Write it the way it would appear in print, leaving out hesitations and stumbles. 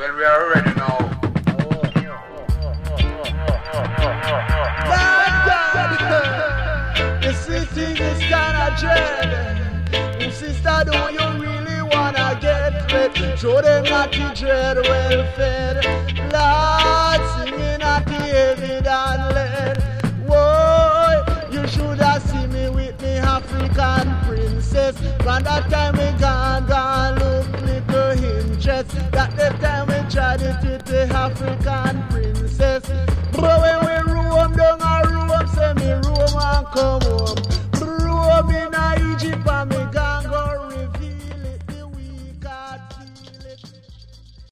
When we are ready now. The city is kinda dread. Sister, do you really wanna get red? Show them that the dread well fed. Lord, singing at the heavy and lead. Whoa, you should have seen me with me African princess. From that time we gone look little interest. That the time we tried it with the African princess.